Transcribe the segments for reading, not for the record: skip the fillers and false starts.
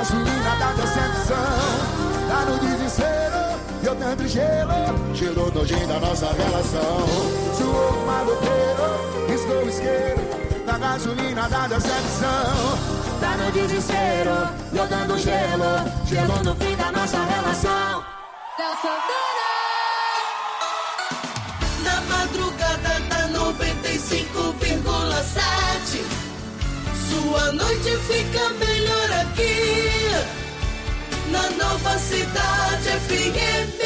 gasolina da decepção. Tá no desespero, eu dando gelo, gelo nojinho da nossa relação. Suou maloqueiro, riscou o isqueiro, da gasolina da decepção. Tá no desespero, eu dando gelo, gelo no fim da nossa relação. Léo Santana. Na madrugada da 95,7, sua noite fica melhor aqui, na Nova Cidade FM.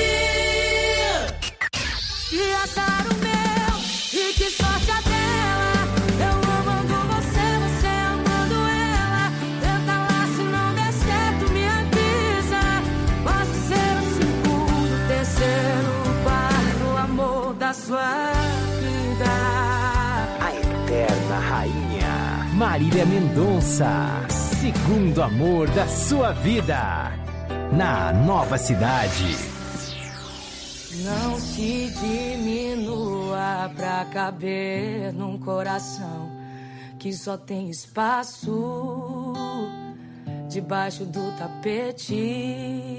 Que azar o meu, e que sorte a dela. Eu amando você, você amando ela. Tenta lá, se não der certo, me avisa. Posso ser o segundo, terceiro, quarto amor da sua vida. A eterna rainha Marília Mendonça, segundo amor da sua vida, na Nova Cidade. Não se diminua pra caber num coração que só tem espaço debaixo do tapete.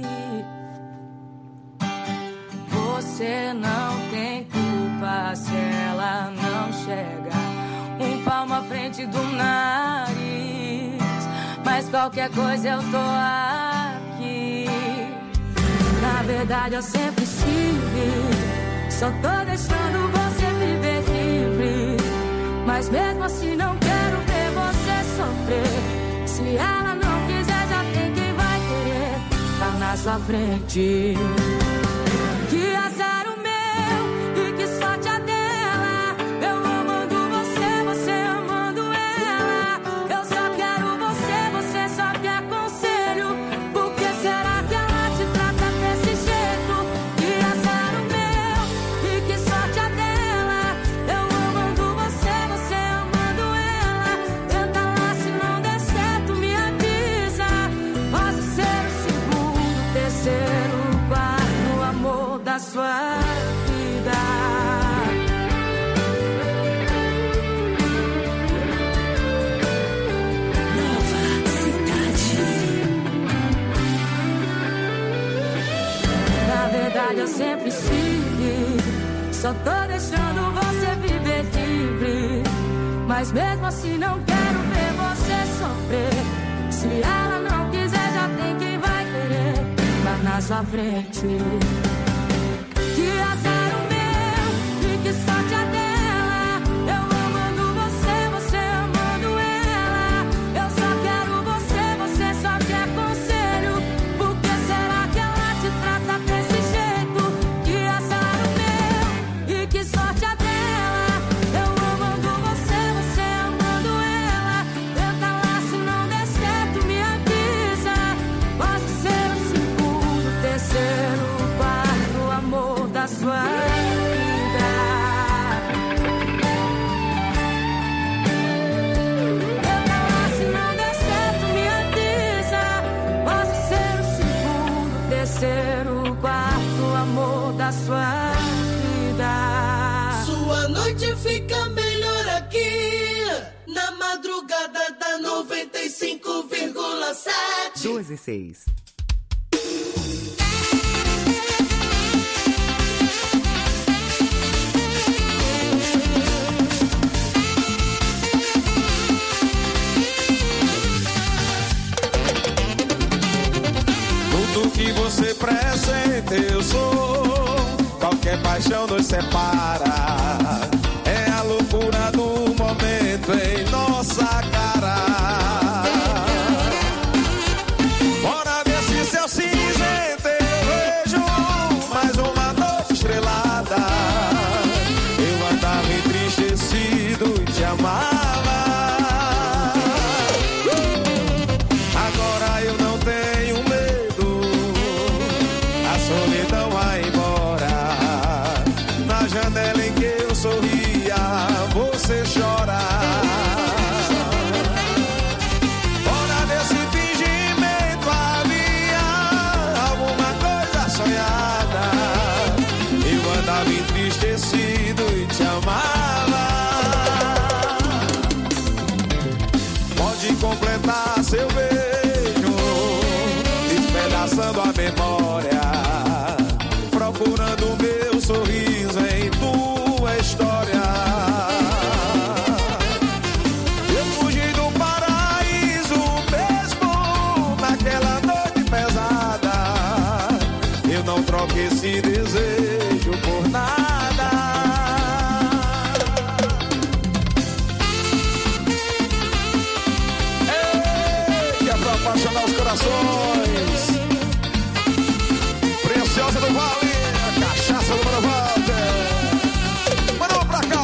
Você não tem culpa se ela não chega um palmo à frente do nariz, mas qualquer coisa eu tô aqui. Na verdade eu sempre estive, só tô deixando você viver livre, mas mesmo assim não quero ver você sofrer. Se ela não quiser, já tem quem vai querer, tá na sua frente. Que azar o meu, e que sorte a dela. Eu amando você, você amando ela. Eu só quero você, você só quer conselho. Por que será que ela te trata desse jeito? Que azar o meu, e que sorte a dela. Eu amando você, você amando ela. Tenta lá, se não der certo, me avisa. Posso ser o segundo, terceiro, quarto amor da sua vida. Nova Cidade. Na verdade eu sempre estive, só tô deixando você viver livre, mas mesmo assim não quero ver você sofrer. Se ela não quiser, já tem quem vai querer, tá na sua frente. Que azar o meu, e que sorte a dela. Eu amando você, você amando ela. Eu só quero você, você só quer conselho. Por que será que ela te trata desse jeito? Que azar o meu, e que sorte a dela. Eu amando você, você amando ela. Tenta lá, se não der certo, me avisa. Posso ser o segundo, terceiro, quarto amor da sua vida. Tenta lá, se não der certo, me avisa. Posso ser o segundo, terceiro, quarto amor da sua vida. Sua noite fica melhor aqui, na madrugada da 95,7. 12:06. Tudo que você presente eu sou, qualquer paixão nos separa. É a loucura do momento em nossa cara. Fora desse céu cinzento eu vejo mais uma noite estrelada. Eu andava entristecido e te amava. Agora eu não tenho medo, a solidão vai embora. Na janela em que eu sorria, você chora. Fora desse fingimento havia alguma coisa sonhada. Eu andava entristecido e te amava. Pode completar seu beijo, memória, procurando o meu sorriso em tua história. Eu fugi do paraíso mesmo naquela noite pesada. Eu não troco esse desejo por nada. Ei, que é pra apaixonar os corações. Preciosa do Vale, a cachaça do Mano Walter. Manda pra cá.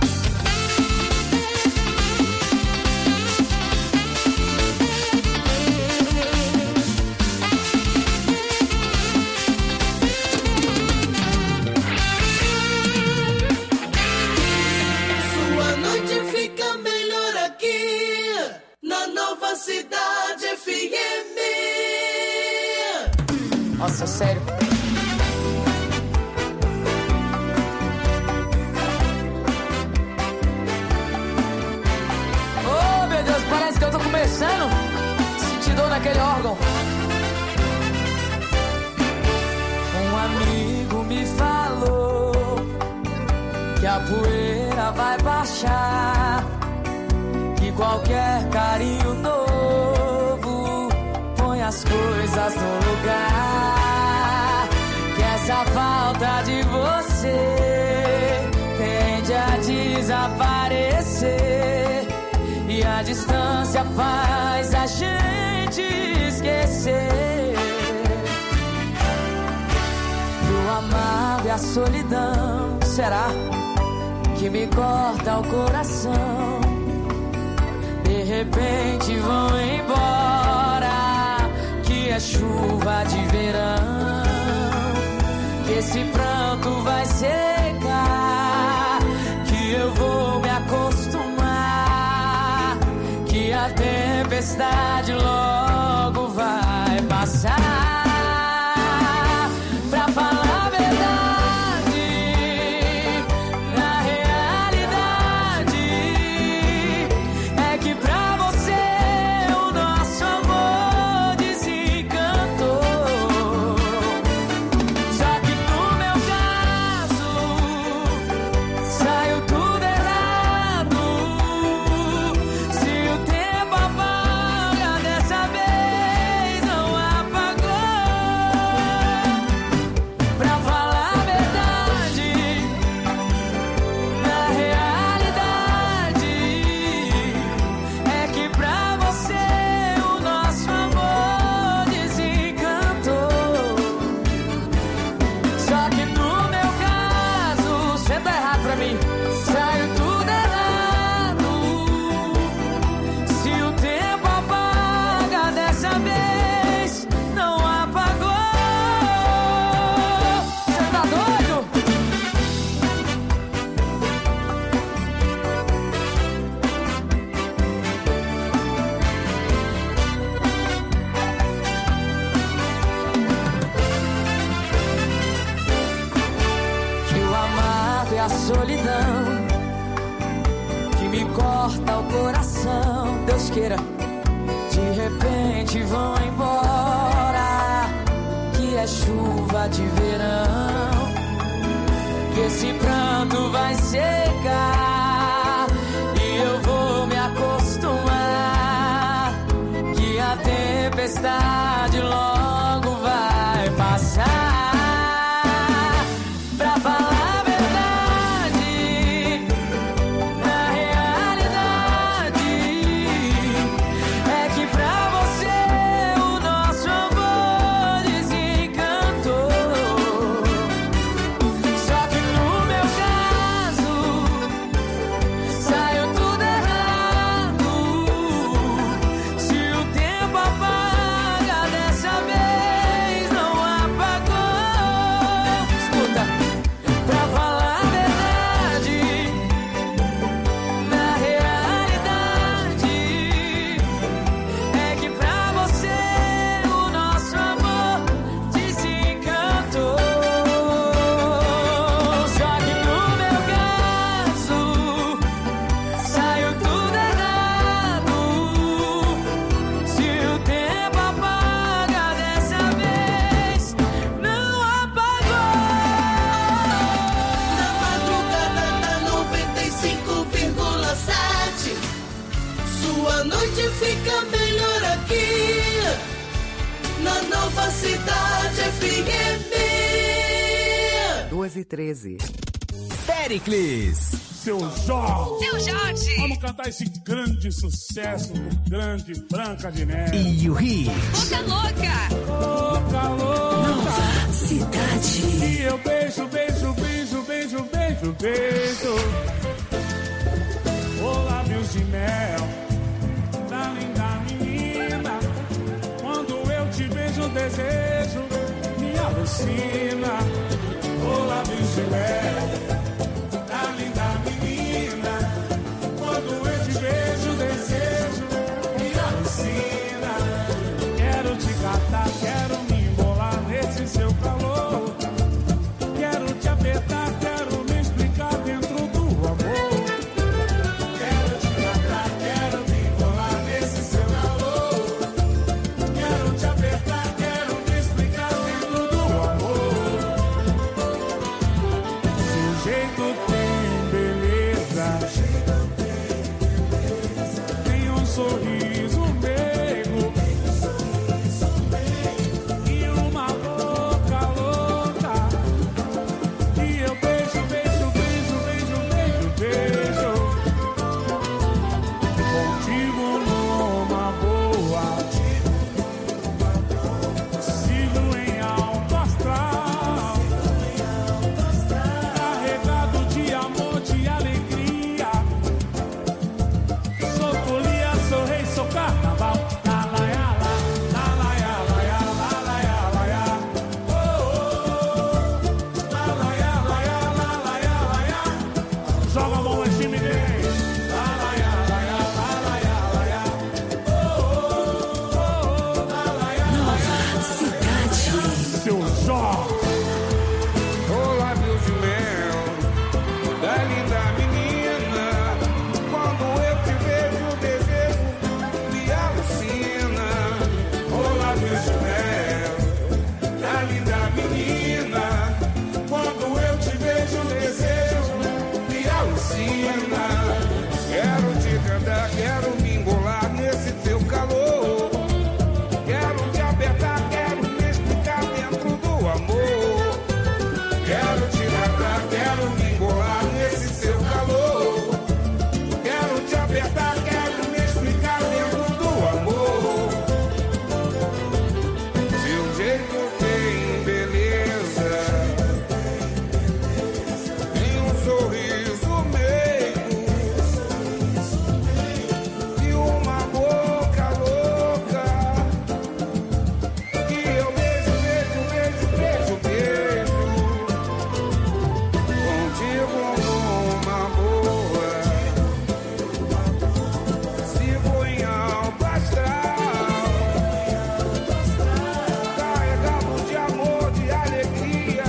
Sua noite fica melhor aqui na Nova Cidade FM. Nossa, sério. Oh, meu Deus, parece que eu tô começando a sentir dor naquele órgão. Um amigo me falou que a poeira vai baixar, que qualquer carinho novo põe as coisas no lugar, que essa falta de você tende a desaparecer e a distância faz a gente esquecer. E o amargo e a solidão, será que me corta o coração? De repente vão embora, que é chuva de verão, que esse pranto vai secar, que eu vou me acostumar, que a tempestade logo vai passar. Pra falar a verdade, na realidade é que pra você o nosso amor desencantou. Só que no meu caso saiu tudo errado. Se o tempo apaga, dessa vez não apagou. Pra falar a verdade, na realidade é que pra você o nosso amor desencantou. Só que no meu caso, cê tá errado pra mim, saiu tudo errado. Se o tempo apaga, dessa vez não apagou. Cê tá doido? Que o amargo e a solidão que me corta o coração, Deus queira, de repente vão embora, que é chuva de verão, que esse pranto vai secar e eu vou me acostumar, que a tempestade logo vai passar. Pra falar a verdade, na realidade é que pra você o nosso amor desencantou. Só que no meu caso saiu tudo errado. Se o tempo apaga, Sua noite fica melhor aqui na Nova Cidade FM. 2h13. Péricles. Seu Jorge. Seu Jorge. Vamos cantar esse grande sucesso do grande Branca de Neve. E o Hit. Boca louca. Boca louca. Nova Cidade. E eu beijo, beijo, beijo, beijo, beijo, beijo. Oh, lábios de mel da linda menina. Quando eu te vejo, o desejo me alucina. Oh, lábios de mel da linda menina. Quando eu te vejo, o desejo me alucina. Quero te catar, quero me embolar nesse seu calor. Quero te apertar, quero me explicar dentro do amor. Quero te catar, quero me embolar nesse seu calor. Quero te apertar, quero me explicar dentro do amor. Seu jeito tem beleza, tem um sorriso meigo e uma boca louca. E eu beijo, beijo, beijo, beijo, beijo, beijo. Contigo numa boa, sigo em alto astral, carregado de amor, de alegria. Sou folia, sou rei, sou carnaval. La la ya la, la la ya la ya, la la ya la ya. Oh oh, la la ya la ya, la la ya la ya. Joga a mão em cima e diz. La la ya la ya, la la ya la ya. Oh oh, la la ya la ya. Cidade. Seu Jorge. Oh, lábios de mel da linda menina. Quando eu te vejo, o desejo me alucina. Oh, lábios de mel da linda menina. Quando eu te vejo, o desejo me alucina. Quero te cantar, quero me embolar nesse teu calor. Quero te apertar, quero me explicar dentro do amor. Quero te matar, quero me embolar nesse seu calor. Quero te apertar, quero me explicar dentro do amor. Seu jeito tem beleza, tem um sorriso meigo e uma boca louca. Que eu beijo, beijo, beijo, beijo, beijo. Contigo numa boa, sigo em alto astral, carregado de amor, de alegria.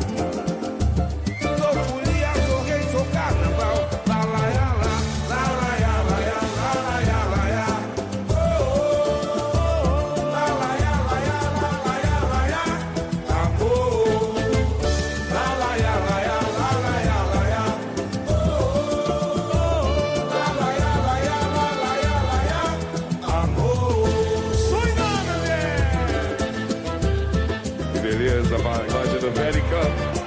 Sou folia, sou rei, sou carnaval. La la ya la, la la ya la ya, la la ya la ya. Oh oh, la la ya la ya, la la ya la ya. Amor, la la ya la ya, la la ya la ya. Oh oh, la la ya la ya, la la ya la ya. Amor. Que beleza, vai de América.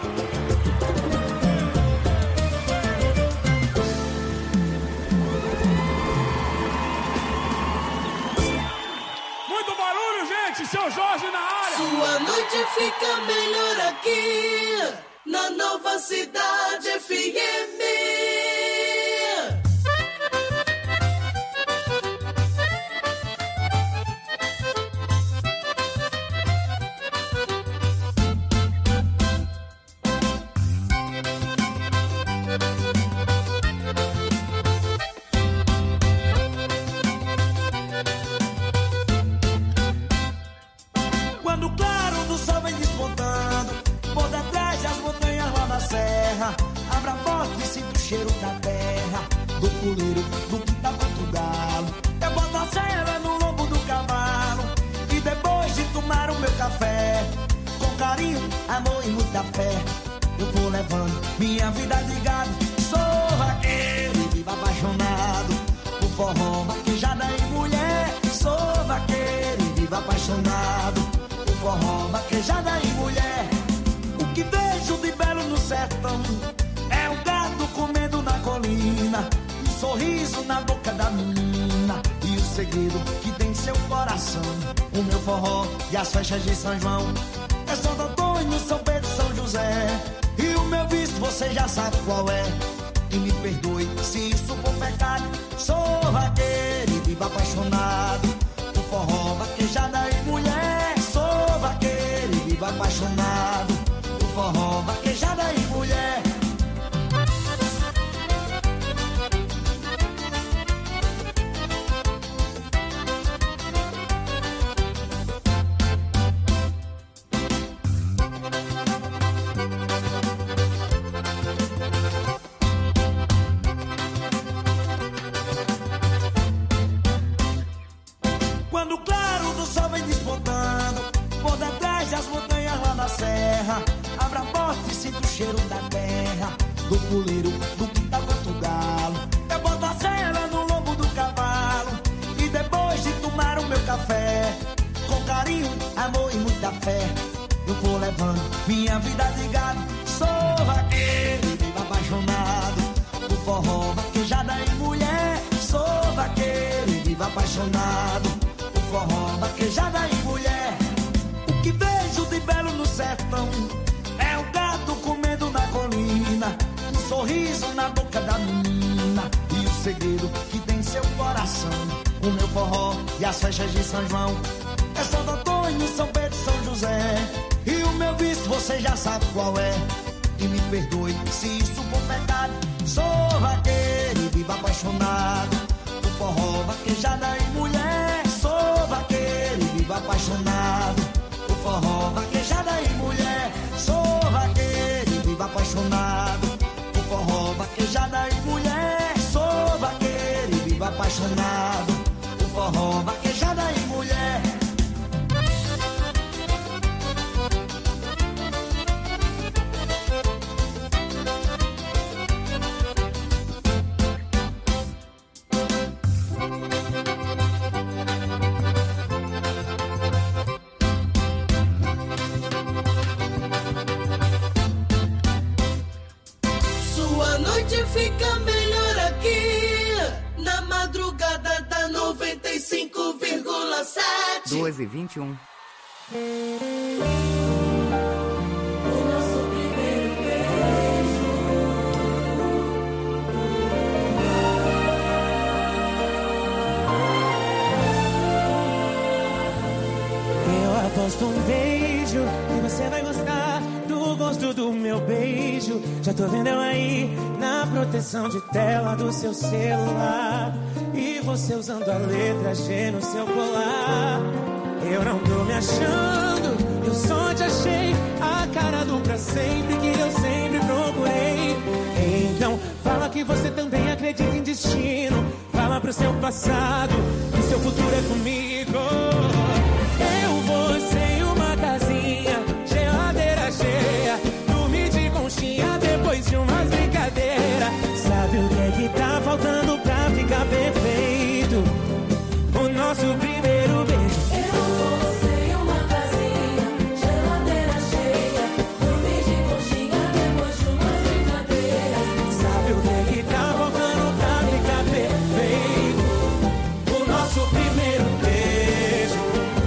Muito barulho, gente. Seu Jorge na área. Sua noite fica melhor aqui na Nova Cidade FM. Quando o claro do sol vem despontando, por detrás das montanhas lá da serra, abra a porta e sinto o cheiro da terra, do puleiro, do que tá quanto galo. Eu boto a cera no lombo do cavalo, e depois de tomar o meu café, com carinho, amor e muita fé, eu vou levando minha vida de gado. Sou vaqueiro e vivo apaixonado por forró, vaquejada e vaquejada e mulher. O que vejo de belo no sertão é o gado comendo na colina, um sorriso na boca da menina e o segredo que tem em seu coração. O meu forró e as festas de São João é Santo Antônio, São Pedro, São José. E o meu vício você já sabe qual é. E me perdoe se isso for pecado. Sou vaqueiro e vivo apaixonado. O forró, vaquejada e mulher. Sou vaqueiro e vivo apaixonado. O forró, vaquejada e mulher. Quando o claro do sol vem despontando por detrás das montanhas lá na serra, abra a porta e sinto o cheiro da terra, do puleiro, do quintal canto galo. Eu boto a cela no lombo do cavalo e depois de tomar o meu café, com carinho, amor e muita fé, eu vou levando minha vida de gado. Sou vaqueiro e vivo apaixonado. O forró, vaquejada e mulher. Sou vaqueiro e vivo apaixonado. Forró, vaquejada e mulher. O que vejo de belo no sertão é o gado comendo na colina, um sorriso na boca da menina e o segredo que tem em seu coração. O meu forró e as festas de São João é Santo Antônio, São Pedro, São José. E o meu vício você já sabe qual é. E me perdoe se isso for pecado. Sou vaqueiro e vivo apaixonado. O forró, vaquejada e mulher. Sou vaqueiro e vivo apaixonado. O forró, vaquejada e mulher. Sou vaqueiro e vivo apaixonado. O forró, vaquejada e mulher. Sou vaqueiro e vivo apaixonado. O forró, vaquejada e mulher. Fica melhor aqui na madrugada da 95,7. 2h21. O nosso primeiro beijo. Eu aposto um beijo que você vai gostar do gosto do meu beijo. Já tô vendo eu aí na proteção de tela do seu celular e você usando a letra G no seu colar. Eu não tô me achando, eu só te achei a cara do pra sempre que eu sempre procurei. Então fala que você também acredita em destino. Fala pro seu passado que seu futuro é comigo. Eu, você e uma casinha, geladeira cheia, dormir de conchinha depois de umas brincadeiras. Sabe o que é que tá faltando pra ficar perfeito? O nosso primeiro beijo. Eu, você e uma casinha, geladeira cheia, dormir de conchinha depois de umas brincadeiras. Sabe o que é que tá faltando pra ficar perfeito? O nosso primeiro beijo.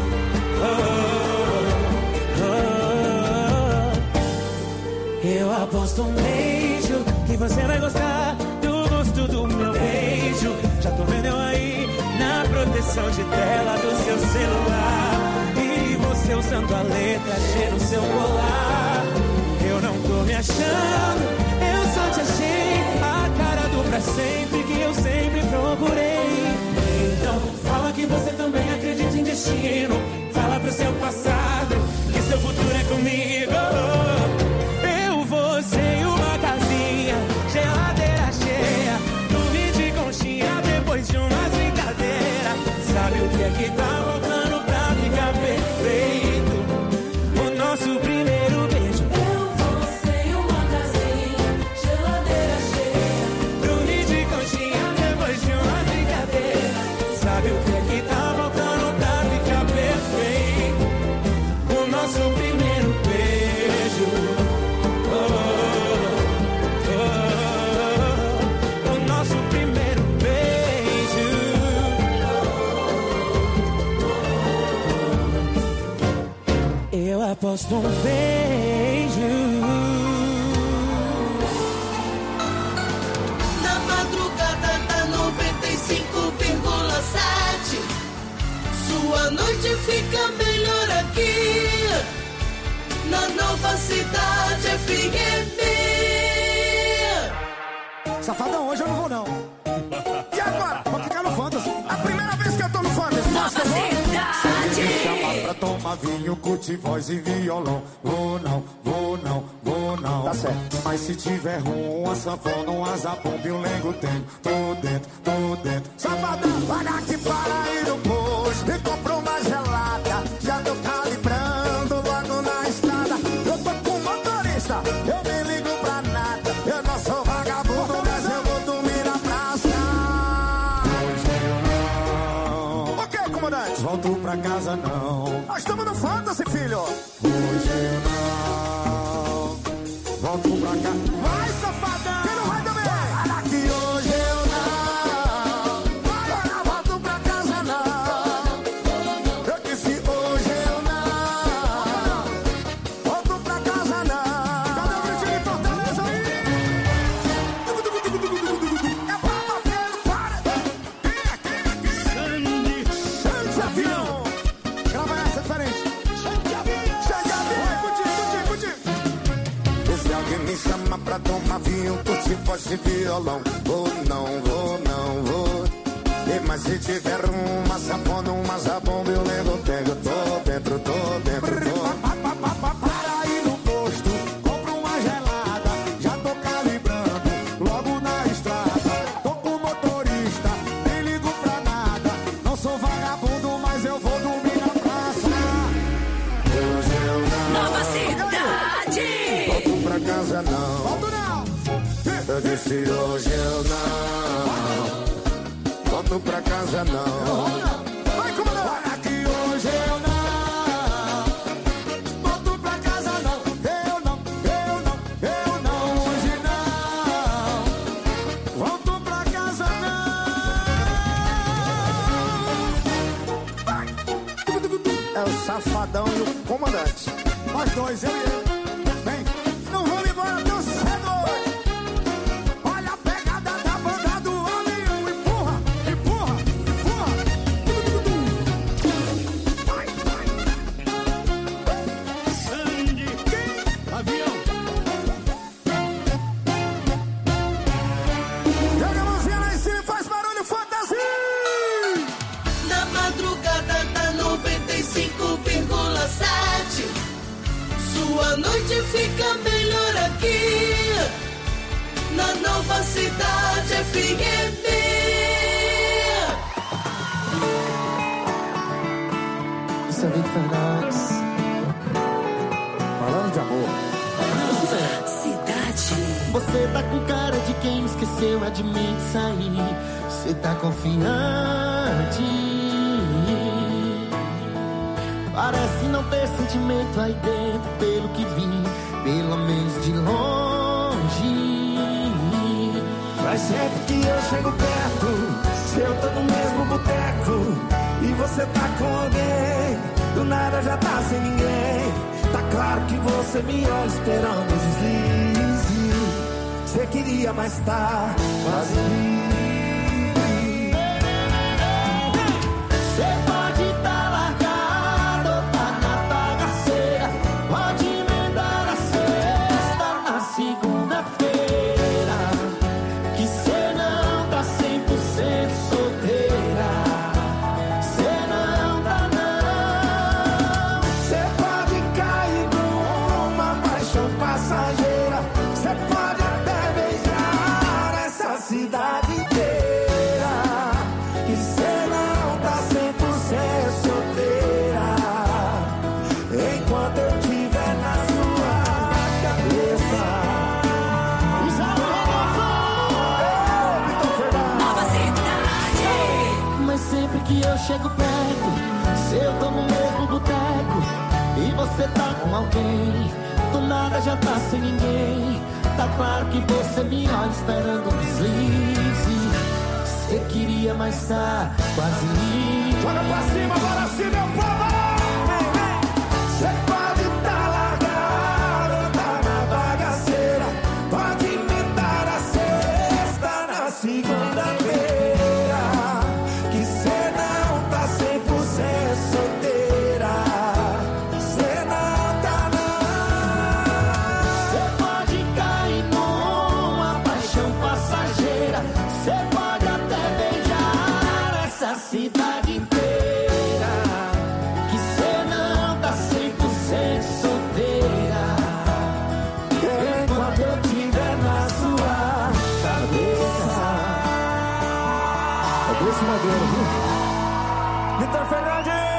Eu aposto um beijo que você vai gostar do gosto do meu beijo. Já tô vendo eu aí na proteção de tela do seu celular e você usando a letra G no seu colar. Eu não tô me achando, eu só te achei a cara do pra sempre que eu sempre procurei. Então fala que você também acredita em destino. Fala pro seu passado que seu futuro é comigo. Eu, você e uma casinha, geladeira cheia, dormir de conchinha depois de umas brincadeiras. Sabe o que é que tá faltando pra ficar perfeito? O nosso primeiro beijo. Eu, você e uma casinha, geladeira cheia, Dormir de conchinha depois de umas brincadeiras. Sabe o que é que tá faltando pra ficar perfeito? O nosso primeiro aposto um beijo. Na madrugada da 95,7, sua noite fica melhor aqui, na Nova Cidade FM. Safadão, hoje eu não vou não. E agora? Vou ficar no Fantasy. A primeira vez que eu tô no Fantasy. Nova Cidade. Me chamar pra tomar vinho, curtir voz e violão. Vou não, vou não, vou não. Tá certo. Mas se tiver uma sanfona, um azabomba e um lengo tem. Tô dentro, tô dentro. Safadão, para aqui, para aí no posto. Me comprou uma gelada, já tô calibrando logo na estrada. Eu tô com motorista, eu nem ligo pra nada. Eu não sou vagabundo, mas eu vou dormir na praça. Hoje eu não. Ok, comandante. Volto pra casa não. Nós estamos no Fantasy, filho. Hoje eu não. Volto pra casa. Vai, safadão. Quem não vai também? Olha que hoje eu não. Vai, olha, volto pra casa não. Eu disse hoje eu não. Volto pra casa não. Cadê o Britinho de Fortaleza aí? É pra bater no para. Aqui. Xande avião. Grava essa diferente. Xande avião. Contigo. Se alguém me chama pra tomar vinho, curtir voz e violão, vou não, vou não, vou. E mas se tiver uma sanfona, uma zabomba, eu lembro, pego, tô dentro, tô. Para aí no posto, compro uma gelada, já tô calibrando, logo na estrada. Tô com motorista, nem ligo pra nada. Não sou vagabundo, mas eu vou dormir na praça. Hoje eu não. Nova Cidade. Volto pra casa não. Volto não. Eu disse hoje eu não. Volto pra casa não. Vai, comandante. Olha que hoje eu não. Volto pra casa não. Eu não. Hoje não. Volto pra casa não. Vai. É o Safadão e o comandante. Nós dois, eu e ele. Vem, não vamos embora tão cedo. Olha a pegada da banda do homem. Empurra. Vai. Sangue, avião. Joga a mãozinha lá em cima e faz barulho, fantasia. Na madrugada da 95,7, sua noite fica melhor aqui, na Nova Cidade FM. Isso é Vitor Fernandes. Falando de amor. Cidade. Você tá com cara de quem esqueceu a de mim de sair. Você tá confiante. Parece não ter sentimento aí dentro, pelo que vi, pelo menos de longe. Mas sempre que eu chego perto, se eu tô no mesmo boteco e você tá com alguém, do nada já tá sem ninguém. Tá claro que você me olha esperando o deslize. Você queria, mas tá quase livre. Você pode tá largado ou tá na bagaceira, pode emendar a sexta na segunda-feira, que cê não tá 100% solteira. Cê não tá não. Cê pode cair numa paixão passageira. Cê pode até beijar essa cidade inteira, que cê não tá 100% solteira. Enquanto eu tiver na sua cabeça. Nova Cidade. Mas sempre que eu chego perto, se eu tô no mesmo boteco e você tá com alguém, do nada já tá sem ninguém. Tá claro que você me olha esperando um deslize. Você queria, mas tá quase livre. Joga pra cima, agora sim, meu povo! Cê pode tá tarde inteira, que cê não tá 100% solteira. Enquanto eu tiver na sua cabeça. É desse madeira, viu? Vitor Fernandes!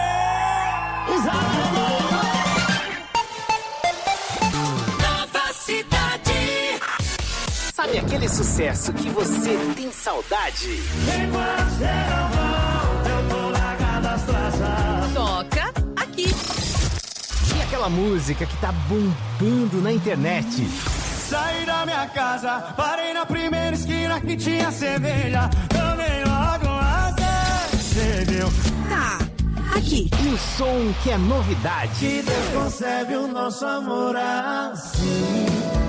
Nova Cidade. Sabe aquele sucesso que você tem saudade? Enquanto você não volta, eu tô largado as traças. Toca aqui. E aquela música que tá bombando na internet? Saí da minha casa, parei na primeira esquina que tinha cerveja. Tomei logo uma cerveja. Tá, aqui. E o som que é novidade? Que Deus concebe o nosso amor assim,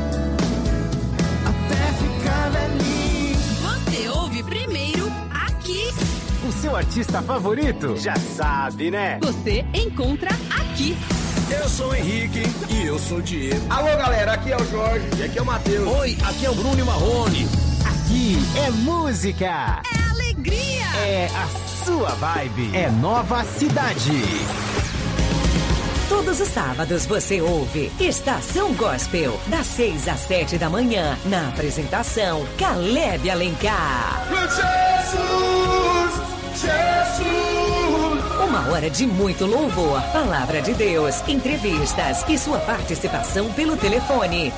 até ficar velhinho. Você ouve primeiro aqui. O seu artista favorito? Já sabe, né? Você encontra aqui. Eu sou o Henrique e eu sou o Diego. Alô, galera, aqui é o Jorge e aqui é o Matheus. Oi, aqui é o Bruno e Marrone. Aqui é música. É alegria. É a sua vibe. É Nova Cidade. Todos os sábados você ouve Estação Gospel, das 6 às 7 da manhã, na apresentação Caleb Alencar. Jesus, Jesus. Uma hora de muito louvor, palavra de Deus, entrevistas e sua participação pelo telefone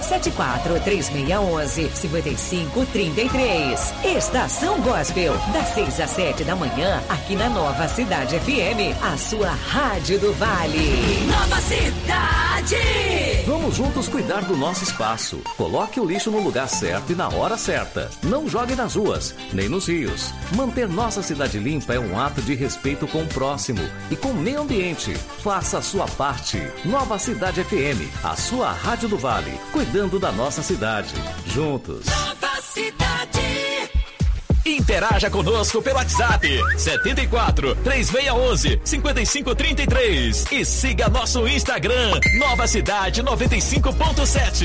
743611-5533. Estação Gospel, das 6 às 7 da manhã, aqui na Nova Cidade FM, a sua rádio do Vale. Nova Cidade. Vamos juntos cuidar do nosso espaço. Coloque o lixo no lugar certo e na hora certa. Não jogue nas ruas, nem nos rios. Manter nossa cidade limpa é um ato de respeito com o próximo e com o meio ambiente. Faça a sua parte. Nova Cidade FM, a sua rádio do Vale, cuidando da nossa cidade. Juntos. Nova Cidade. Interaja conosco pelo WhatsApp 74 3611 5533 e siga nosso Instagram Nova Cidade 95.7.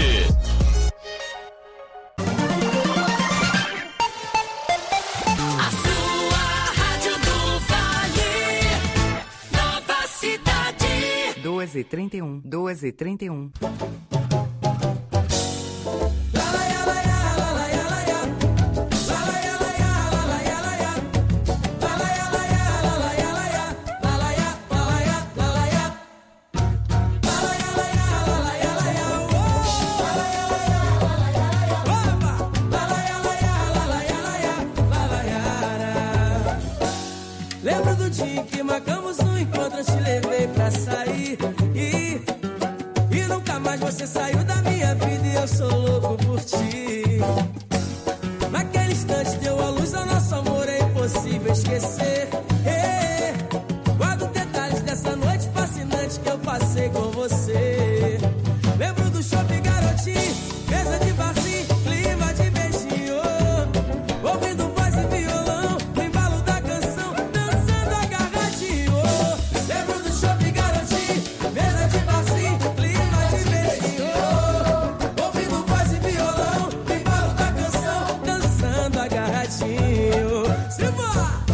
A sua rádio do Vale. Nova Cidade. 12h31, 12h31. Lembro do dia que marcamos um encontro, eu te levei pra sair e nunca mais você saiu da minha vida e eu sou louco por ti. Naquele instante deu a luz ao nosso amor, é impossível esquecer. Guardo detalhes dessa noite fascinante que eu passei com você. Lembro do shopping garotinho, mesa de barzinho, clima de beijinho, ouvindo voz e violão, no embalo da canção, dançando agarradinho. Lembro do shopping garotinho, mesa de barzinho, clima de beijinho, ouvindo voz e violão, no embalo da canção, dançando agarradinho. Simbora!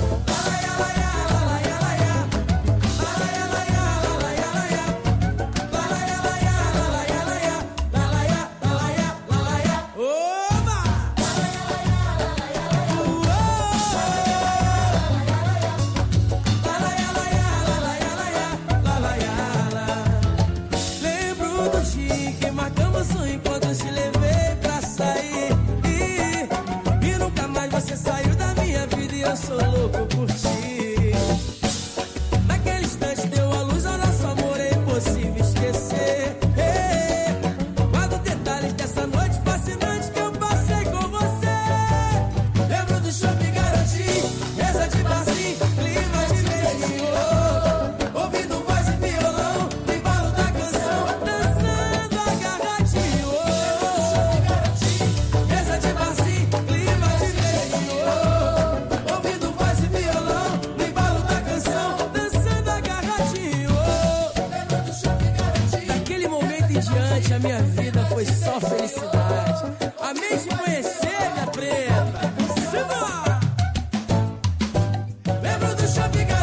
Lembro do dia que marcamos um encontro, te levei pra sair e nunca mais você saiu da minha vida e eu sou louco por ti. Naquele instante deu a luz ao nosso amor, é impossível esquecer. Guardo detalhes dessa noite fascinante que eu passei com você. Lembro do shopping garotinho, mesa de barzinho, clima de beijinho, ouvindo voz e violão, no embalo da canção, dançando agarradinho. Mesa de barzinho, clima de beijinho, ouvindo voz e violão, no embalo da canção, dançando agarradinho. Daquele momento em diante a minha vida foi só felicidade. Amei te conhecer, minha preta. Simbora! Lembro do shopping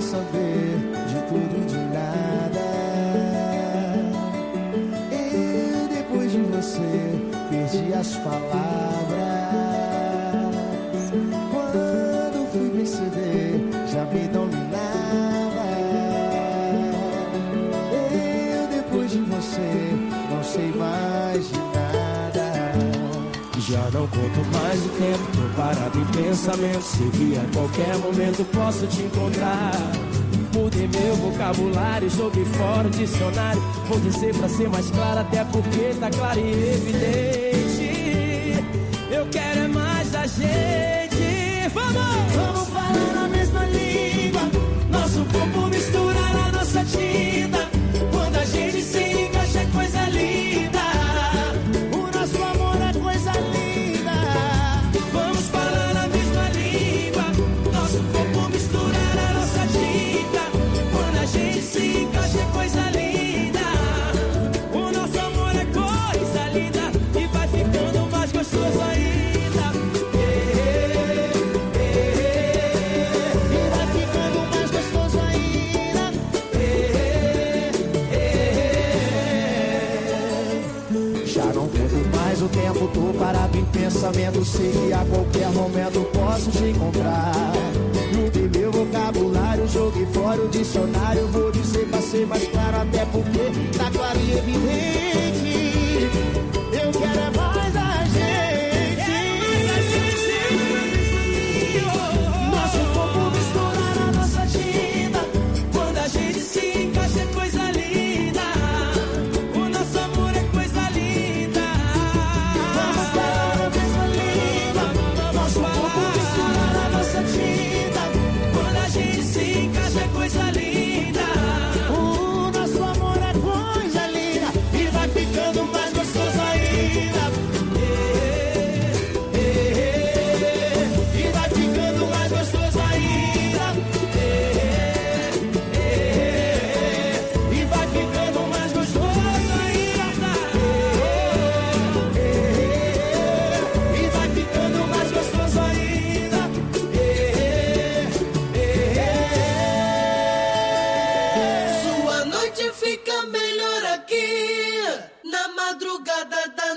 quer saber de tudo e de nada. Eu, depois de você, perdi as palavras. Quando fui perceber, já me dominava. Eu, depois de você, não sei mais de nada. Já não conto mais o tempo, tô parado em pensamento. Sei que a qualquer momento posso te encontrar. Mudei meu vocabulário, joguei fora o dicionário. Vou dizer pra ser mais claro, até porque tá claro e evidente. Eu quero é mais da gente. Vamos falar na mesma língua. Nosso corpo misturar a nossa tinta. Quando a gente se encaixa é coisa linda. O nosso amor é coisa linda. Vamos falar na mesma língua. Nosso corpo misturar a nossa tinta. Quando a gente se encaixa é coisa linda. O nosso amor é coisa linda. E vai ficando mais gostoso ainda. E vai ficando mais gostoso ainda. Já não conto mais o tempo, tô parado em pensamento. Sei que a qualquer momento posso te encontrar. Mudei meu vocabulário, joguei fora o dicionário. Vou dizer pra ser mais claro, até porque tá claro e evidente. Eu quero é mais a gente. Nosso corpo misturar a nossa tinta. Quando a gente se encaixa é coisa linda. O nosso amor é coisa linda. Vamos falar a mesma língua. Nosso corpo misturar a nossa tinta. Quando a gente se encaixa é coisa linda. O nosso amor é coisa linda. E vai ficando mais gostoso ainda. E vai ficando mais gostoso ainda. E vai ficando mais gostoso ainda. E vai ficando mais gostoso ainda. Sua noite fica melhor aqui, na madrugada da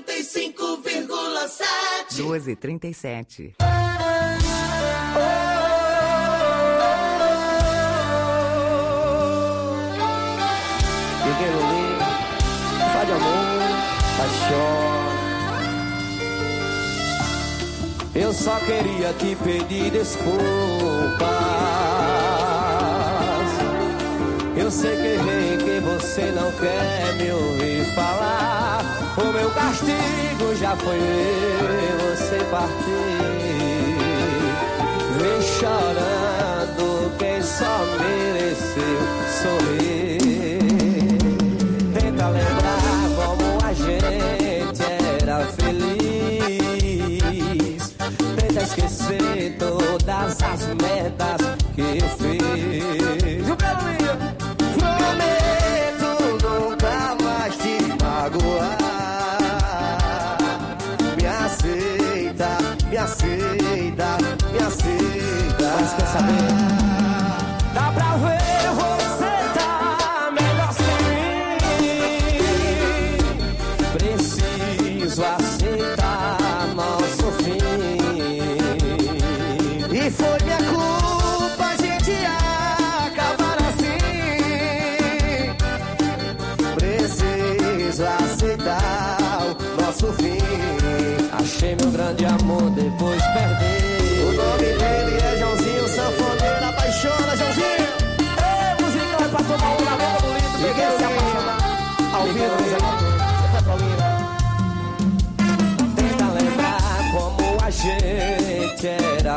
95,7. 12h37. Pequeno lindo, faz de amor, paixão. Eu só queria te pedir desculpas. Eu sei que errei, que você não quer me ouvir falar. O meu castigo já foi ver você partir. Vem chorando quem só mereceu sorrir. Tenta lembrar como a gente era feliz. Tenta esquecer todas as metas que eu fiz. Prometo nunca mais te magoar. Me aceita, me aceita, me aceita. Mas quer saber? Dá pra ver, você tá melhor sem mim. Preciso aceitar nosso fim. E foi minha culpa a gente acabar assim. Preciso aceitar o nosso fim. Achei meu grande amor, depois perdi. O nome dele é Joãozinho, sanfoneiro, apaixona, Joãozinho. Ei, musical é pra todo mundo na boca do lindo. Ninguém se apaixonar. Ao vivo, Zé Petrolina. Tenta lembrar como a gente era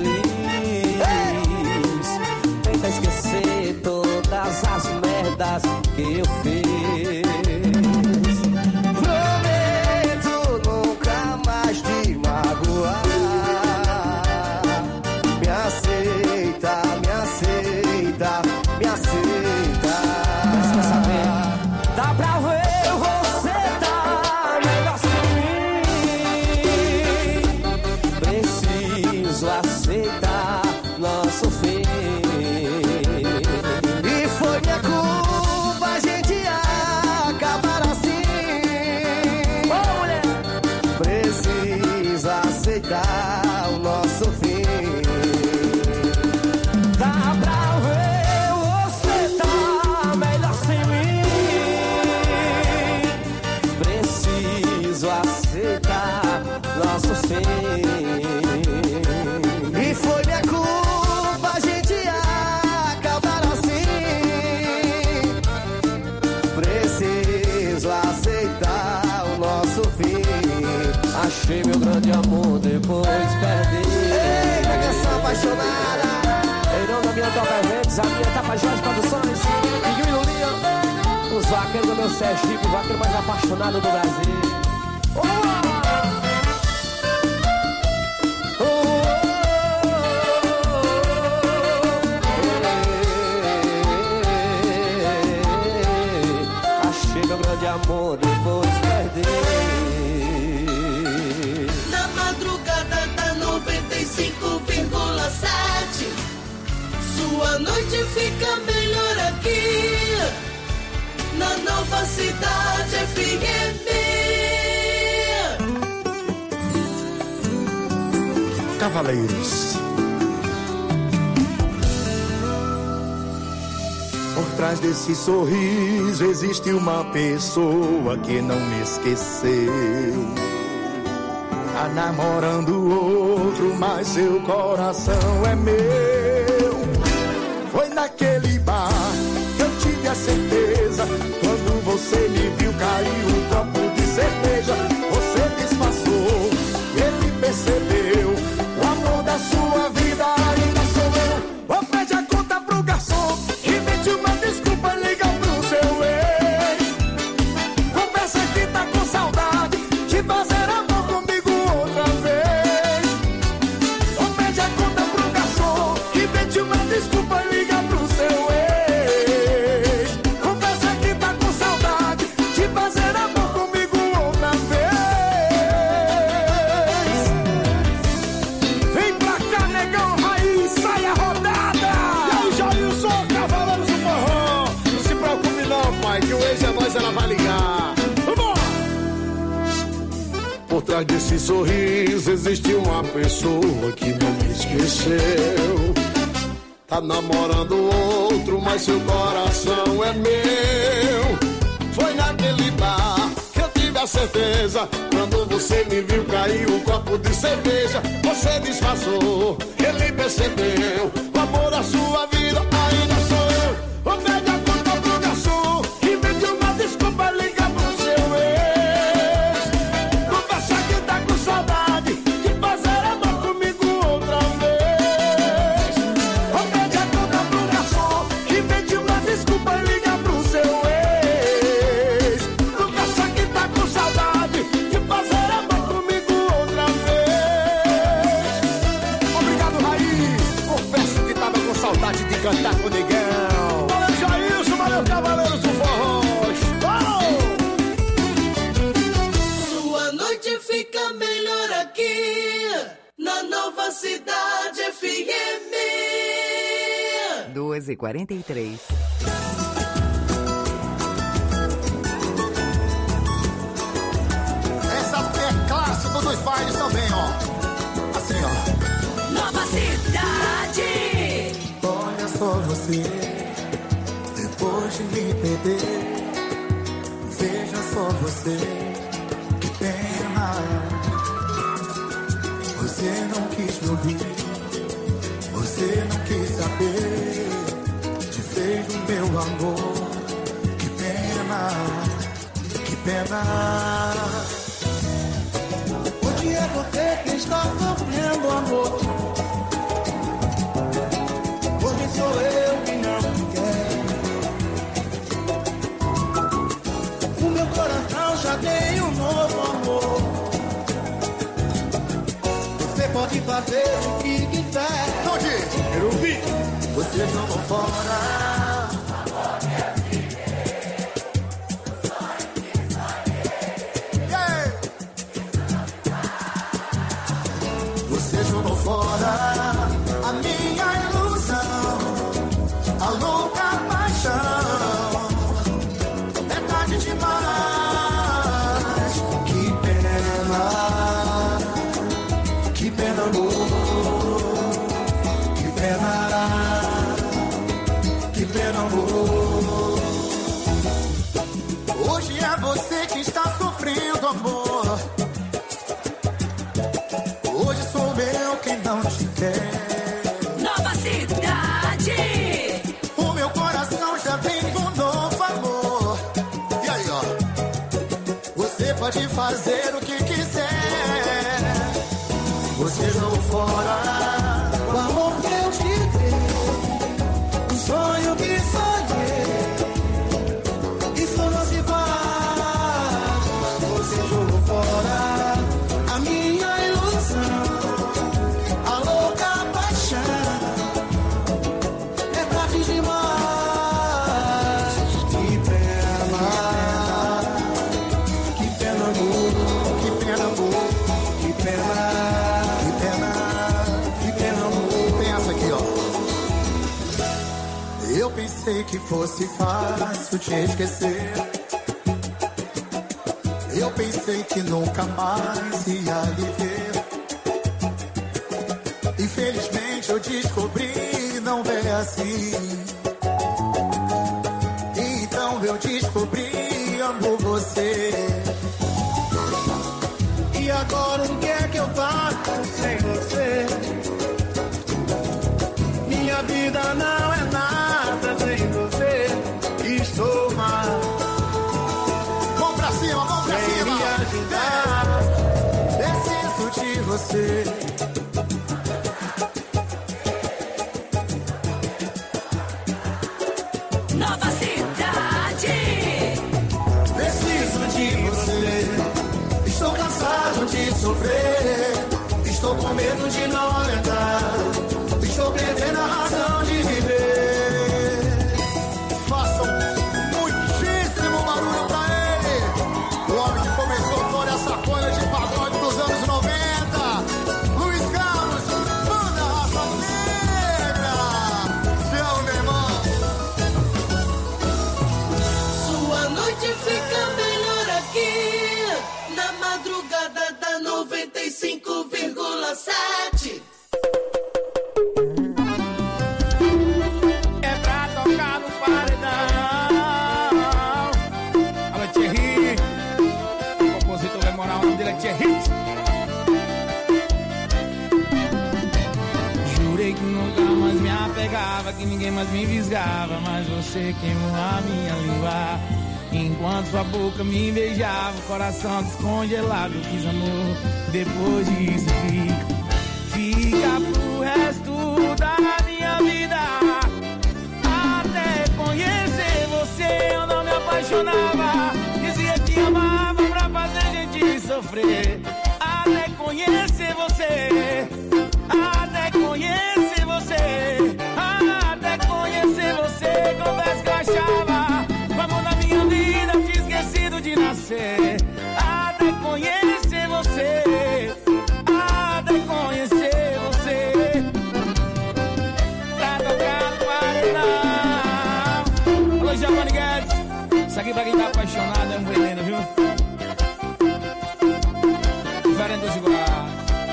feliz. Tenta esquecer todas as merdas que eu fiz. Prometo nunca mais te magoar. Me aceita, me aceita, me aceita. Mas quer saber? Dá pra ver, você tá melhor sem mim. Preciso aceitar nosso fim. Achei meu grande amor, depois perdi. Ei, negação apaixonada. Em nome da minha Toca Eventos, a minha Tapajós Produções e Yui Lulinha, os vaqueiros do meu Sergipe, o vaqueiro mais apaixonado do Brasil. Achei meu grande amor, depois perdi. Na madrugada da 95,7, sua noite fica melhor aqui, na Nova Cidade FM. Cavaleiros. Por trás desse sorriso existe uma pessoa que não me esqueceu. Tá namorando outro, mas seu coração é meu. Foi naquele bar que eu tive a certeza. Quando você me viu, caiu um copo de cerveja. Você disfarçou, ele percebeu. O amor da sua vida ainda sou eu. Ou pede a conta pro garçom e pede uma desculpa, liga pro seu ex. Confessa que tá com saudade de fazer amor comigo outra vez. Ou pede a conta pro garçom e pede uma desculpa, liga pro seu ex. Confessa que tá com saudade de fazer amor comigo outra vez. Vem pra cá, negão raiz, sai a rodada. E aí, Jailson, Cavaleiros do Forró. Não se preocupe não, pai, que o ex é nós, ela vai ligar. Vamos! Por trás desse sorriso existe uma pessoa que não me esqueceu. Tá namorando outro, mas seu coração é meu. Foi naquele bar que eu tive a certeza. Quando você me viu, caiu um copo de cerveja. Você disfarçou, ele percebeu. O amor da sua vida ainda sou eu. Ou pede a conta pro garçom e pede uma desculpa, liga pro seu ex. Confessa que tá com saudade de fazer amor comigo outra vez. Ou pede a conta pro garçom e pede uma desculpa, liga pro seu ex. Confessa que tá com saudade de fazer amor comigo outra vez. Obrigado, Raiz. Confesso que tava com saudade de cantar com o Negão. Valeu, Jailson, valeu, Cavaleiros do Forró. Sua noite fica melhor aqui, na Nova Cidade FM. 2h43. Essa é clássico dos bailes também, ó. Assim, ó. Nova Cidade. Olha só você, depois de me perder. Veja só você, que pena. Você não quis me ouvir, você não quis saber. Te fez o meu amor, que pena, que pena. Hoje é você que está sofrendo, amor. Hoje sou eu que não te quero. O meu coração já tem um novo amor. Você pode fazer o que quiser. Quero ouvir. Vocês não vão fora. Vocês jogam fora a minha ilusão, a louca paixão. É tarde demais, que pena, amor, que pena, amor. Hoje é você que está sofrendo, amor. Hoje sou eu quem não te quer. Nova Cidade. O meu coração já tem um novo amor. E aí, ó, você pode fazer o que quiser. você jogou fora o amor que eu te dei, o sonho que sonhei, isso não se faz. Você jogou fora a minha ilusão, a louca paixão. É tarde demais. Que pena, amor, que pena, amor, que pena, que pena, que pena, amor. Tem essa aqui, ó. Eu pensei que fosse fácil te esquecer. Eu pensei que nunca mais ia lhe ver. Infelizmente eu descobri, não é assim. Então eu descobri, amo você. E agora o que é que eu faço sem você? Minha vida não é nada sem você. Estou mal. Vamos pra cima, vamos pra cima. Me ajudar, preciso de você. Nova cidade. Preciso de você. Estou cansado de sofrer. Estou com medo de não aguentar. Estou perdendo a razão de viver. Façam muitíssimo barulho pra ele. O homem que começou toda essa coisa de pagode dos anos 90. Luiz Carlos, manda raça negra. Tchau, meu irmão. Sua noite fica melhor aqui, na madrugada da 95,7. É pra tocar no paredão. Alô, Thierry. O compositor vai morar, o nome dele é Thierry. Jurei que nunca mais me apegava, que ninguém mais me visgava, mas você queimou a minha língua. Enquanto sua boca me beijava, o coração descongelava. Eu fiz amor, depois disso fica pro resto da minha vida. Até conhecer você eu não me apaixonava. Dizia que amava pra fazer a gente sofrer. Até conhecer você, até conhecer você, até conhecer você. Confesso que eu achava o amor da minha vida, tinha esquecido de nascer. Até conhecer você, até conhecer você. Pra tocar no paredão. Alô, Giovanni Guedes. Isso aqui pra quem tá apaixonado é um veneno, viu? Diferente dos iguais.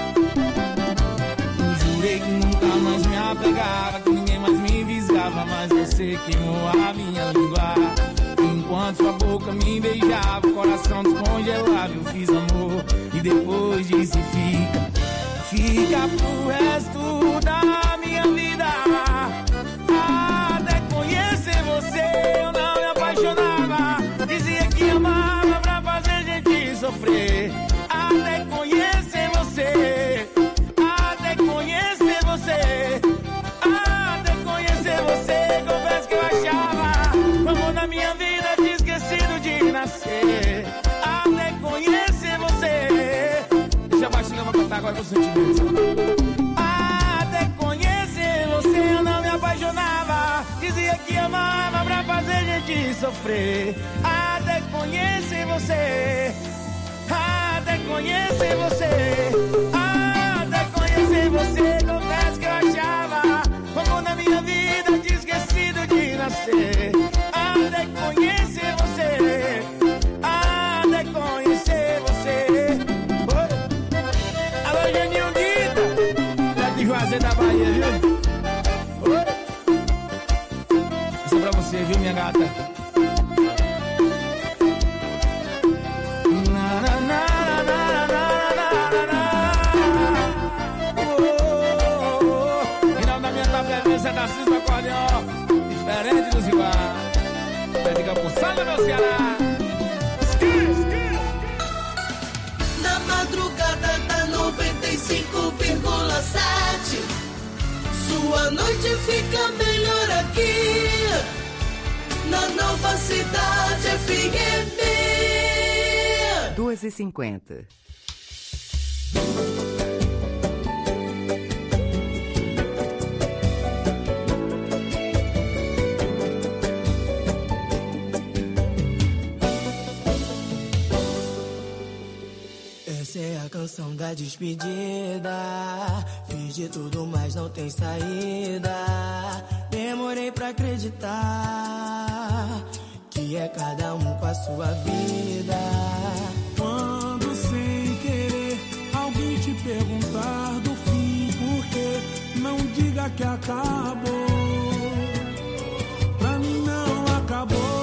Jurei que nunca mais me apegava, que ninguém mais me visgava, mas você queimou a minha língua. Enquanto sua boca me beijava, o coração descongelava. Eu fiz amor e depois disso fica pro resto da minha vida. Até conhecer você eu não me apaixonava. Dizia que amava pra fazer gente sofrer. Até conhecer você, até conhecer você, até conhecer você. Confesso que eu achava o amor da minha vida, tinha esquecido de nascer. Até conhecer você. Deixa a baixinha pra cantar agora com sentimento. Até conhecer você eu não me apaixonava. Dizia que amava pra fazer gente sofrer. Até conhecer você, até conhecer você, até conhecer você. Confesso que eu achava o amor da minha vida, tinha esquecido de nascer. Até conhecer você, até conhecer você. Oi. Alô, Janinho Dita, lá de Juazeiro da Bahia, viu? Oi. Isso é pra você, viu, minha gata? Você tá cisma acordeão, diferente dos iguais. Pede pro sangue, meu Ceará. Na madrugada da 95,7. 7. Sua noite fica melhor aqui na Nova Cidade FM. 2h50. Essa é a canção da despedida. Fiz de tudo, mas não tem saída. Demorei pra acreditar que é cada um com a sua vida. Quando sem querer alguém te perguntar do fim, por quê? Não diga que acabou. Pra mim não acabou.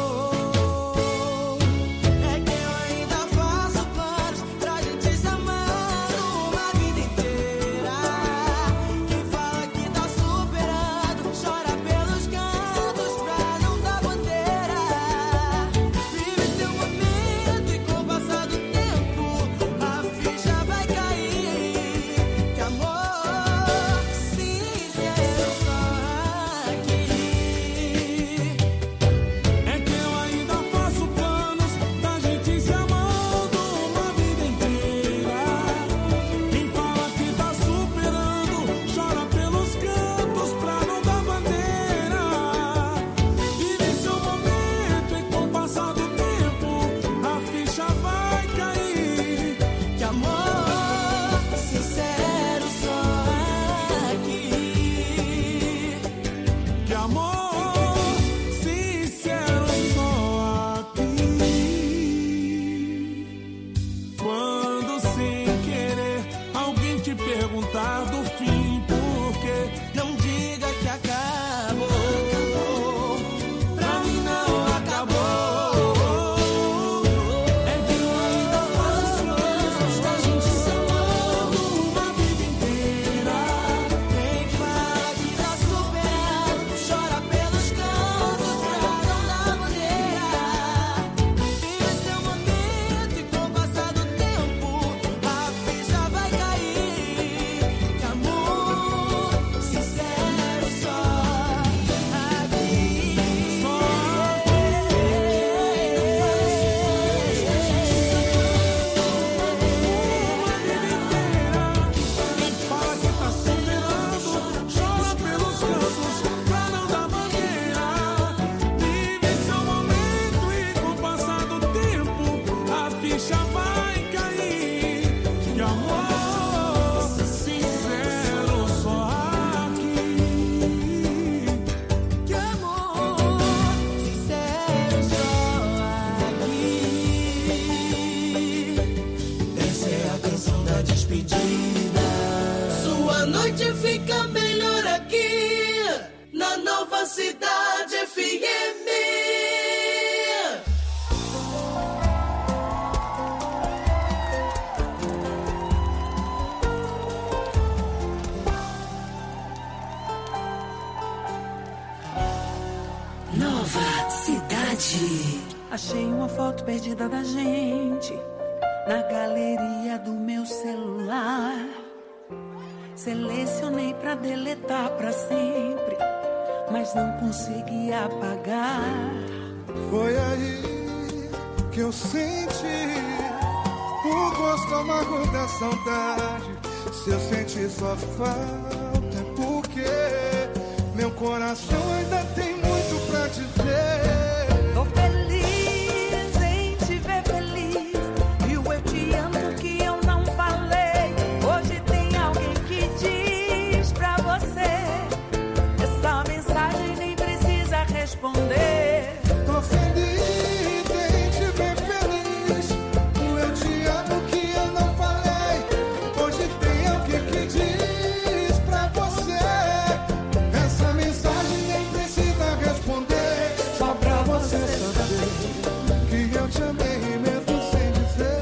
Achei uma foto perdida da gente na galeria do meu celular. Selecionei pra deletar pra sempre, mas não consegui apagar. Foi aí que eu senti o gosto amargo da saudade. Se eu senti sua falta é porque meu coração ainda tem muito pra dizer. Tô feliz em te ver feliz, e o eu te amo que eu não falei. Hoje tem alguém que diz pra você, essa mensagem nem precisa responder. Tô feliz em te ver feliz, o eu te amo que eu não falei. Hoje tem alguém que diz pra você, essa mensagem nem precisa responder. Só pra você saber que eu te amei mesmo sem dizer.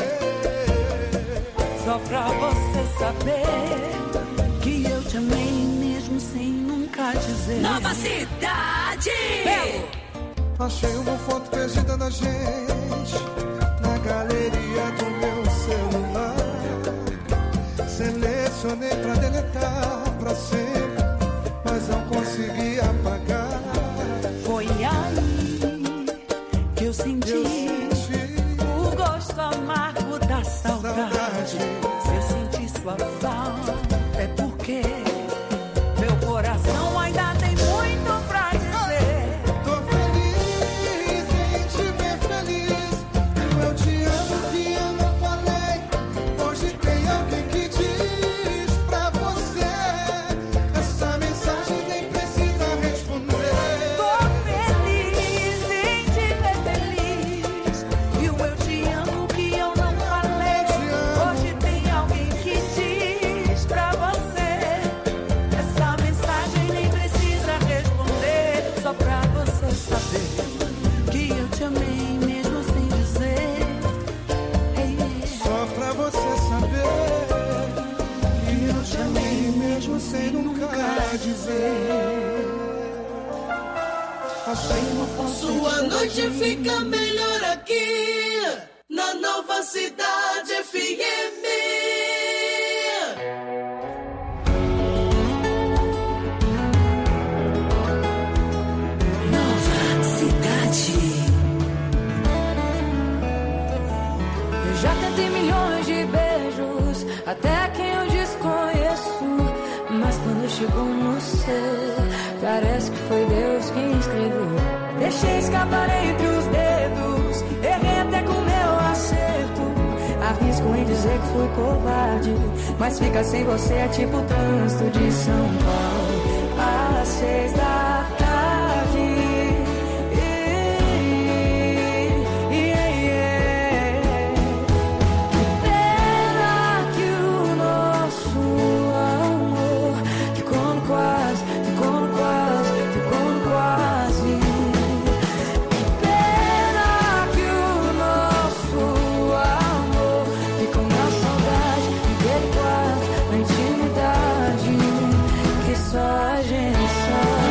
Só pra você saber que eu te amei mesmo sem nunca dizer. Nova Cidade! Achei uma foto perdida da gente na galeria do meu celular. pressionei pra deletar pra sempre, mas não consegui apagar. Foi aí que eu senti o gosto amargo da saudade. Se eu senti sua falta, é porque meu coração ainda tem muito pra dizer. Tô feliz em te ver feliz. Eu te amo que eu não falei. Hoje tem alguém que diz pra você. Essa mensagem nem precisa responder. Tô feliz em te ver feliz. E o eu te amo que eu não falei. Hoje tem alguém que diz pra você. Essa mensagem nem precisa responder. Só pra você saber que eu te amei mesmo sem dizer. Só pra você saber que eu te amei mesmo sem nunca dizer. Achei uma Sua noite fica melhor aqui na Nova Cidade FM. Nova Cidade. Eu já tentei milhões de beijos, até quem eu desconheço. Mas quando chegou no seu, parece que foi Deus quem escreveu. Deixei escapar entre os dedos, errei até com meu acerto. Arrisco em dizer que fui covarde, mas ficar sem você é tipo o trânsito de São Paulo às 6 da tarde. Que pena que o nosso amor ficou no quase, ficou no quase, ficou no quase. Que pena que o nosso amor ficou na saudade, naquele quarto, na intimidade, que só a gente sabe.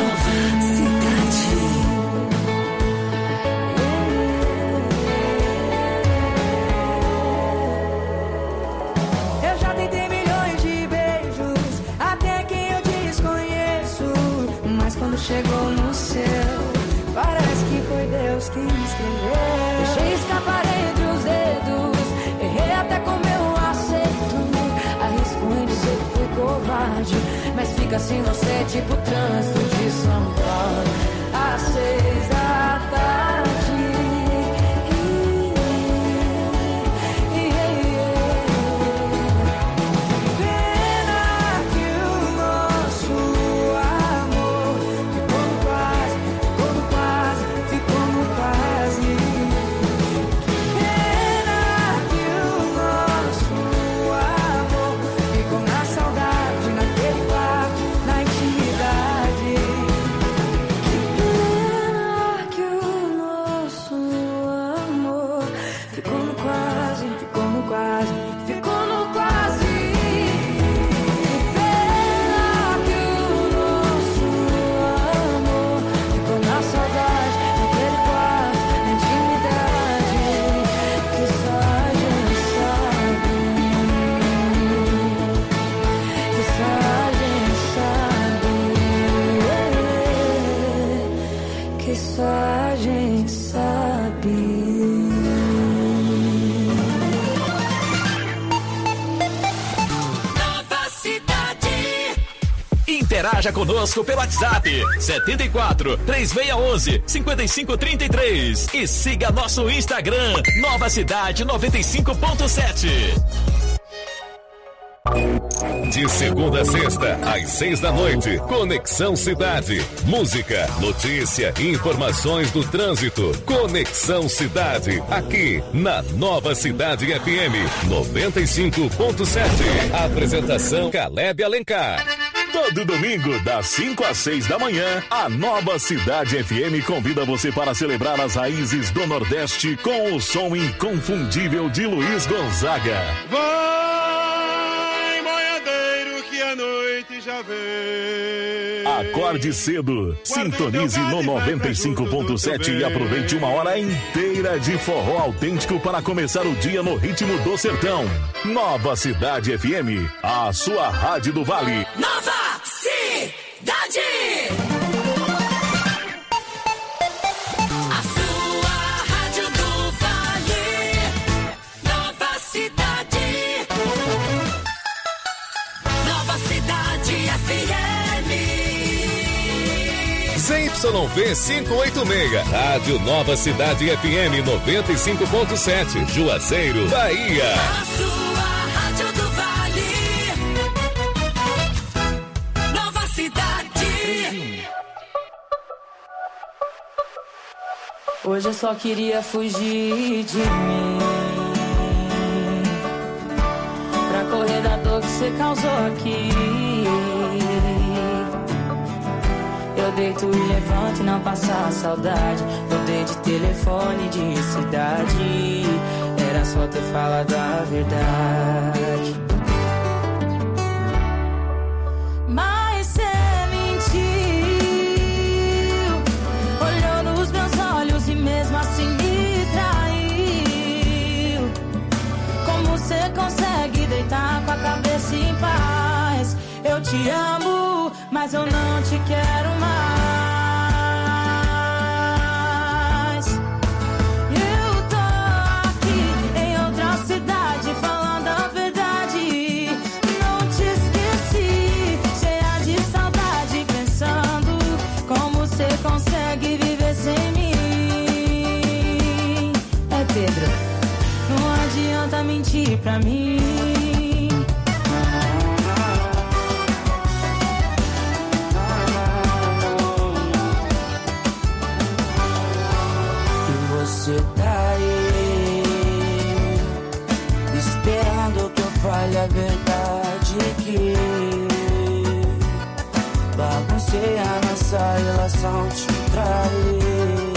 Eu já tentei milhões de beijos, até quem eu desconheço. Mas quando chegou no céu, parece que foi Deus quem escreveu. Deixei escapar entre os dedos, errei até com meu acerto. Arrisco em dizer que fui covarde, mas fica sem você tipo o trânsito de São Paulo às 6 da tarde. Pena que o nosso amor ficou no quase, ficou no quase, ficou no quase. Pena que o nosso amor ficou na saudade, naquele quarto, na intimidade. Pena que o nosso amor ficou no quase, ficou no quase, ficou no quase. Pena que o nosso amor ficou na saudade, naquele quarto, na intimidade, que só a gente sabe, que só a gente sabe, que só a gente sabe. Nova Cidade. Interaja conosco pelo WhatsApp 74 3611 5533 e siga nosso Instagram Nova Cidade 95.7. De segunda a sexta, às 6 da noite, Conexão Cidade. Música, notícia e informações do trânsito. Conexão Cidade, aqui na Nova Cidade FM 95.7. Apresentação Caleb Alencar. Todo domingo, das 5 às 6 da manhã, a Nova Cidade FM convida você para celebrar as raízes do Nordeste com o som inconfundível de Luiz Gonzaga. Vai, boiadeiro, que a noite aproveite e já vem. Acorde cedo, sintonize no 95.7 e aproveite uma hora inteira de forró autêntico para começar o dia no ritmo do sertão. Nova Cidade FM, a sua rádio do Vale. Nova Cidade. A sua rádio do Vale. Nova Cidade. Nova Cidade FM. ZYV 586, Rádio Nova Cidade FM 95.7, Juazeiro, Bahia. A sua rádio do Vale. Nova Cidade. Hoje eu só queria fugir de mim, pra correr da dor que você causou aqui. Eu deito e levanto e não passar saudade. Mudei de telefone, de cidade. Era só ter falado a verdade. Mas cê mentiu, olhou nos meus olhos e mesmo assim me traiu. Como cê consegue deitar com a cabeça em paz? Eu te amo, mas eu não te quero mais. Eu tô aqui em outra cidade falando a verdade. Não te esqueci, cheia de saudade, pensando como você consegue viver sem mim. É Pedro, não adianta mentir pra mim. Você tá aí, esperando que eu fale a verdade, que baguncei a nossa relação, te traí.